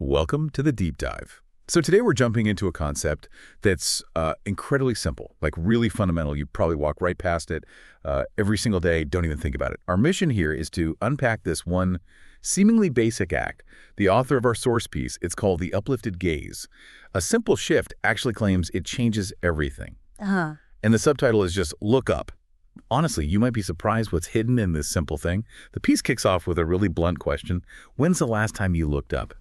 Welcome to the Deep Dive. So today we're jumping into a concept that's incredibly simple, like really fundamental. You probably walk right past it every single day, don't even think about it. Our mission here is to unpack this one seemingly basic act. The author of our source piece, it's called The Uplifted Gaze. A simple shift actually claims it changes everything. And the subtitle is just Look Up. Honestly, you might be surprised what's hidden in this simple thing. The piece kicks off with a really blunt question. When's the last time you looked up?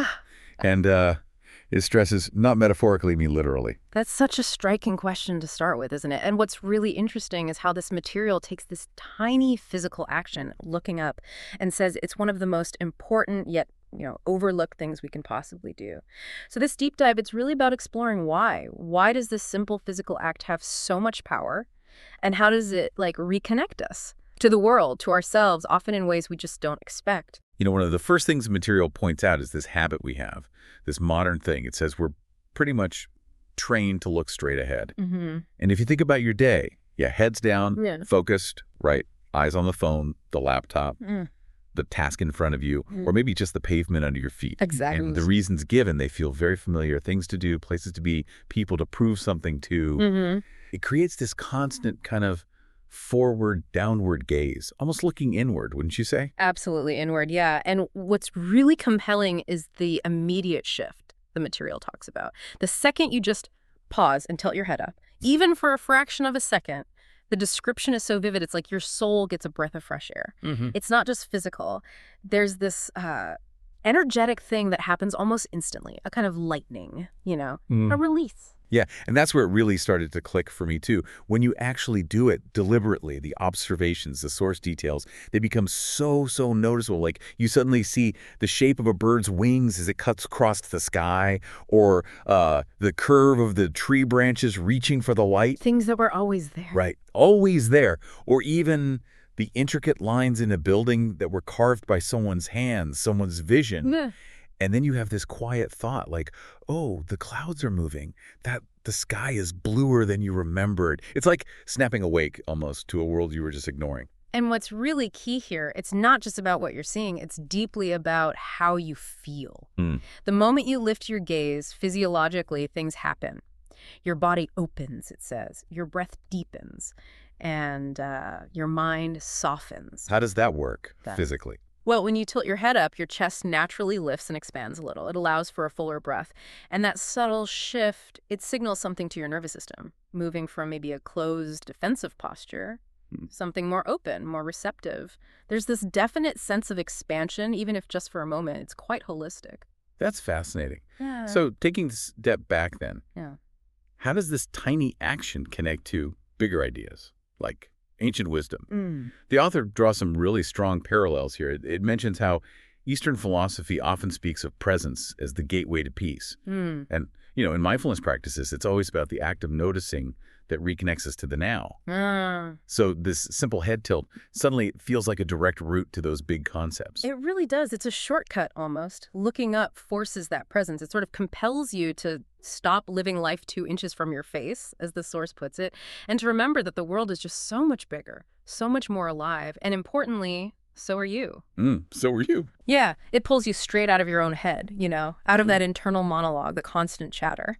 And it stresses not metaphorically, I mean literally. That's such a striking question to start with, isn't it? And what's really interesting is how this material takes this tiny physical action, looking up, and says it's one of the most important yet overlooked things we can possibly do. So this deep dive, it's really about exploring why. Why does this simple physical act have so much power? And how does it reconnect us to the world, to ourselves, often in ways we just don't expect? One of the first things the material points out is this habit we have, this modern thing. It says we're pretty much trained to look straight ahead. And if you think about your day, heads down, focused, right? Eyes on the phone, the laptop, the task in front of you, or maybe just the pavement under your feet. Exactly. And the reasons given, they feel very familiar. Things to do, places to be, people to prove something to. It creates this constant kind of forward, downward gaze, almost looking inward, wouldn't you say? Absolutely inward, yeah. And what's really compelling is the immediate shift the material talks about. The second you just pause and tilt your head up, even for a fraction of a second, the description is so vivid, it's like your soul gets a breath of fresh air. It's not just physical. There's this energetic thing that happens almost instantly, a kind of lightning, a release. Yeah, and that's where it really started to click for me, too. When you actually do it deliberately, the observations, the source details, they become so noticeable. Like you suddenly see the shape of a bird's wings as it cuts across the sky, or the curve of the tree branches reaching for the light. Things that were always there. Right, always there. Or even the intricate lines in a building that were carved by someone's hands, someone's vision. And then you have this quiet thought like, oh, the clouds are moving. That the sky is bluer than you remembered. It's like snapping awake almost to a world you were just ignoring. And what's really key here, it's not just about what you're seeing. It's deeply about how you feel. The moment you lift your gaze, physiologically, things happen. Your body opens, it says. Your breath deepens. And your mind softens. How does that work physically? Well, when you tilt your head up, your chest naturally lifts and expands a little. It allows for a fuller breath. And that subtle shift, it signals something to your nervous system, moving from maybe a closed defensive posture, something more open, more receptive. There's this definite sense of expansion, even if just for a moment. It's quite holistic. That's fascinating. Yeah. So taking a step back then, Yeah. how does this tiny action connect to bigger ideas, like ancient wisdom? The author draws some really strong parallels here. It mentions how Eastern philosophy often speaks of presence as the gateway to peace. And, in mindfulness practices, it's always about the act of noticing that reconnects us to the now. So this simple head tilt suddenly feels like a direct route to those big concepts. It really does. It's a shortcut almost. Looking up forces that presence. It sort of compels you to stop living life 2 inches from your face, as the source puts it, and to remember that the world is just so much bigger, so much more alive, and importantly, so are you. So are you. Yeah, it pulls you straight out of your own head, out of that internal monologue, the constant chatter,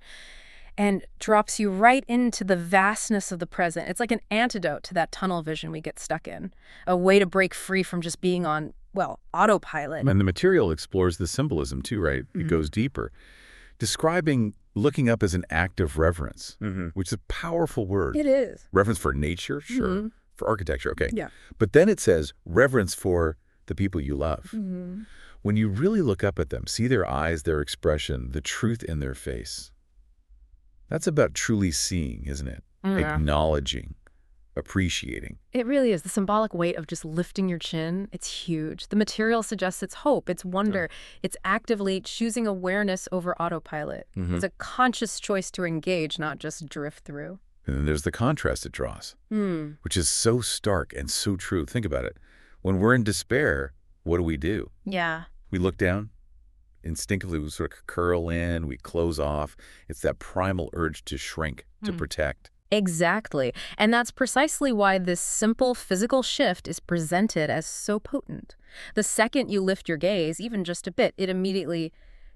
and drops you right into the vastness of the present. It's like an antidote to that tunnel vision we get stuck in, a way to break free from just being on, autopilot. And the material explores the symbolism too, right? It goes deeper, describing looking up as an act of reverence, which is a powerful word. It is. Reverence for nature, sure. For architecture, okay. Yeah. But then it says reverence for the people you love. When you really look up at them, see their eyes, their expression, the truth in their face, that's about truly seeing, isn't it? Acknowledging, appreciating. It really is. The symbolic weight of just lifting your chin, it's huge. The material suggests it's hope, it's wonder. It's actively choosing awareness over autopilot. It's a conscious choice to engage, not just drift through. And then there's the contrast it draws, which is so stark and so true. Think about it. When we're in despair, what do? Yeah. We look down. Instinctively, we sort of curl in, we close off. It's that primal urge to shrink, to protect. Exactly. And that's precisely why this simple physical shift is presented as so potent. The second you lift your gaze, even just a bit, it immediately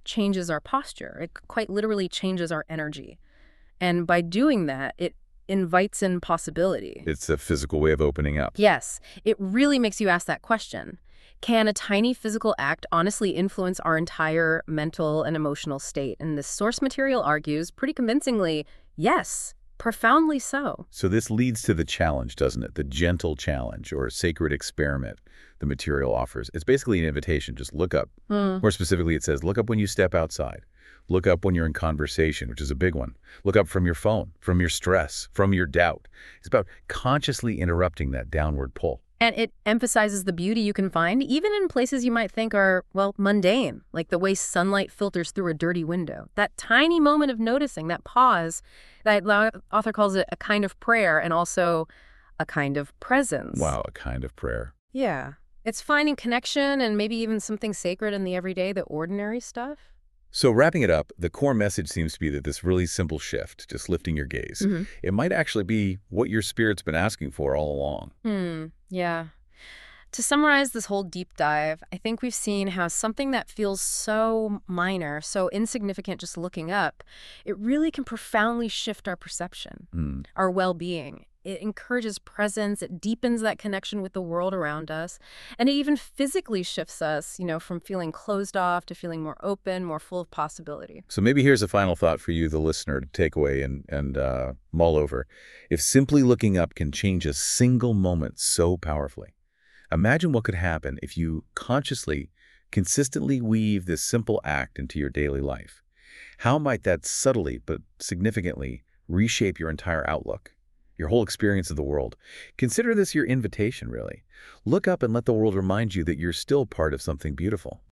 changes our posture. It quite literally changes our energy. And by doing that, it invites in possibility. It's a physical way of opening up. Yes, it really makes you ask that question. Can a tiny physical act honestly influence our entire mental and emotional state? And this source material argues pretty convincingly, yes, profoundly so. So this leads to the challenge, doesn't it? The gentle challenge or sacred experiment the material offers. It's basically an invitation. Just look up. More specifically, it says, look up when you step outside. Look up when you're in conversation, which is a big one. Look up from your phone, from your stress, from your doubt. It's about consciously interrupting that downward pull. And it emphasizes the beauty you can find, even in places you might think are, well, mundane, like the way sunlight filters through a dirty window. That tiny moment of noticing, that pause, that author calls it a kind of prayer and also a kind of presence. Wow, a kind of prayer. Yeah. It's finding connection and maybe even something sacred in the everyday, the ordinary stuff. So wrapping it up, the core message seems to be that this really simple shift, just lifting your gaze, it might actually be what your spirit's been asking for all along. Yeah. To summarize this whole deep dive, I think we've seen how something that feels so minor, so insignificant just looking up, it really can profoundly shift our perception, our well-being. It encourages presence, it deepens that connection with the world around us, and it even physically shifts us, from feeling closed off to feeling more open, more full of possibility. So maybe here's a final thought for you, the listener, to take away and mull over. If simply looking up can change a single moment so powerfully, imagine what could happen if you consciously, consistently weave this simple act into your daily life. How might that subtly but significantly reshape your entire outlook, your whole experience of the world? Consider this your invitation, really. Look up and let the world remind you that you're still part of something beautiful.